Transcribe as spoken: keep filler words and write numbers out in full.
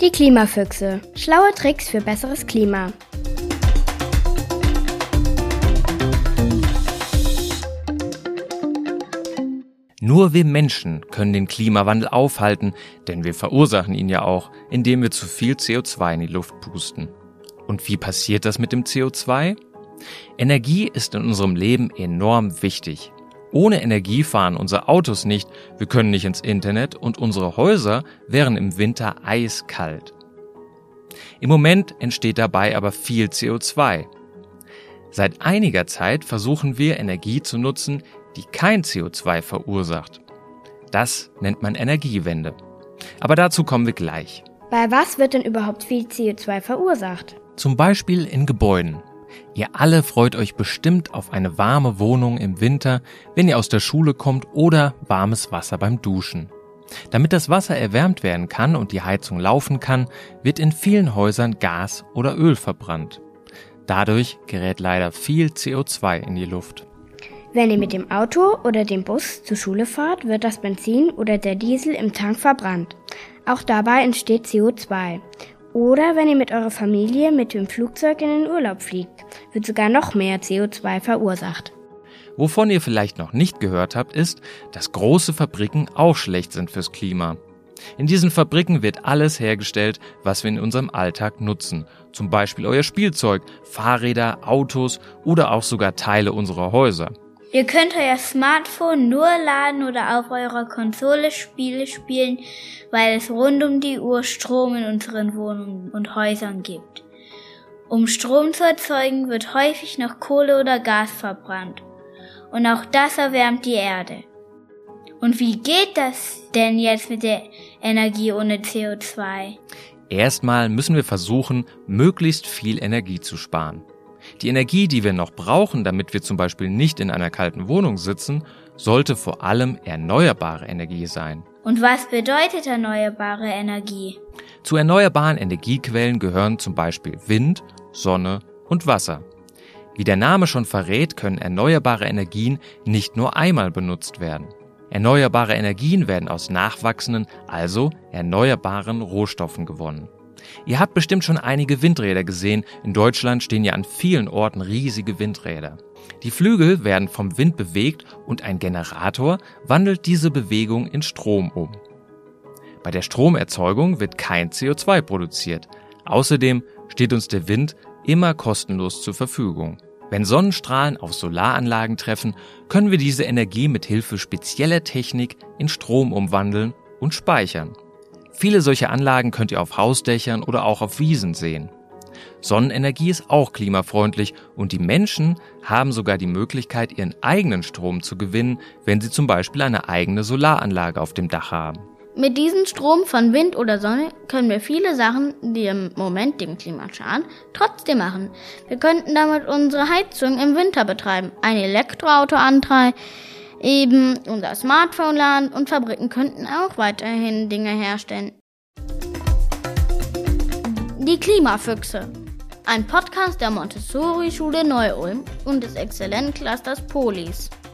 Die Klimafüchse. Schlaue Tricks für besseres Klima. Nur wir Menschen können den Klimawandel aufhalten, denn wir verursachen ihn ja auch, indem wir zu viel C O zwei in die Luft pusten. Und wie passiert das mit dem C O zwei? Energie ist in unserem Leben enorm wichtig. Ohne Energie fahren unsere Autos nicht, wir können nicht ins Internet und unsere Häuser wären im Winter eiskalt. Im Moment entsteht dabei aber viel C O zwei. Seit einiger Zeit versuchen wir, Energie zu nutzen, die kein C O zwei verursacht. Das nennt man Energiewende. Aber dazu kommen wir gleich. Bei was wird denn überhaupt viel C O zwei verursacht? Zum Beispiel in Gebäuden. Ihr alle freut euch bestimmt auf eine warme Wohnung im Winter, wenn ihr aus der Schule kommt, oder warmes Wasser beim Duschen. Damit das Wasser erwärmt werden kann und die Heizung laufen kann, wird in vielen Häusern Gas oder Öl verbrannt. Dadurch gerät leider viel C O zwei in die Luft. Wenn ihr mit dem Auto oder dem Bus zur Schule fahrt, wird das Benzin oder der Diesel im Tank verbrannt. Auch dabei entsteht C O zwei. Oder wenn ihr mit eurer Familie mit dem Flugzeug in den Urlaub fliegt, wird sogar noch mehr C O zwei verursacht. Wovon ihr vielleicht noch nicht gehört habt, ist, dass große Fabriken auch schlecht sind fürs Klima. In diesen Fabriken wird alles hergestellt, was wir in unserem Alltag nutzen. Zum Beispiel euer Spielzeug, Fahrräder, Autos oder auch sogar Teile unserer Häuser. Ihr könnt euer Smartphone nur laden oder auf eurer Konsole Spiele spielen, weil es rund um die Uhr Strom in unseren Wohnungen und Häusern gibt. Um Strom zu erzeugen, wird häufig noch Kohle oder Gas verbrannt. Und auch das erwärmt die Erde. Und wie geht das denn jetzt mit der Energie ohne C O zwei? Erstmal müssen wir versuchen, möglichst viel Energie zu sparen. Die Energie, die wir noch brauchen, damit wir zum Beispiel nicht in einer kalten Wohnung sitzen, sollte vor allem erneuerbare Energie sein. Und was bedeutet erneuerbare Energie? Zu erneuerbaren Energiequellen gehören zum Beispiel Wind, Sonne und Wasser. Wie der Name schon verrät, können erneuerbare Energien nicht nur einmal benutzt werden. Erneuerbare Energien werden aus nachwachsenden, also erneuerbaren Rohstoffen gewonnen. Ihr habt bestimmt schon einige Windräder gesehen. In Deutschland stehen ja an vielen Orten riesige Windräder. Die Flügel werden vom Wind bewegt und ein Generator wandelt diese Bewegung in Strom um. Bei der Stromerzeugung wird kein C O zwei produziert. Außerdem steht uns der Wind immer kostenlos zur Verfügung. Wenn Sonnenstrahlen auf Solaranlagen treffen, können wir diese Energie mit Hilfe spezieller Technik in Strom umwandeln und speichern. Viele solcher Anlagen könnt ihr auf Hausdächern oder auch auf Wiesen sehen. Sonnenenergie ist auch klimafreundlich und die Menschen haben sogar die Möglichkeit, ihren eigenen Strom zu gewinnen, wenn sie zum Beispiel eine eigene Solaranlage auf dem Dach haben. Mit diesem Strom von Wind oder Sonne können wir viele Sachen, die im Moment dem Klima schaden, trotzdem machen. Wir könnten damit unsere Heizung im Winter betreiben, ein Elektroauto antreiben, eben unser Smartphone laden und Fabriken könnten auch weiterhin Dinge herstellen. Die Klimafüchse. Ein Podcast der Montessori-Schule Neu-Ulm und des Exzellenzclusters Polis.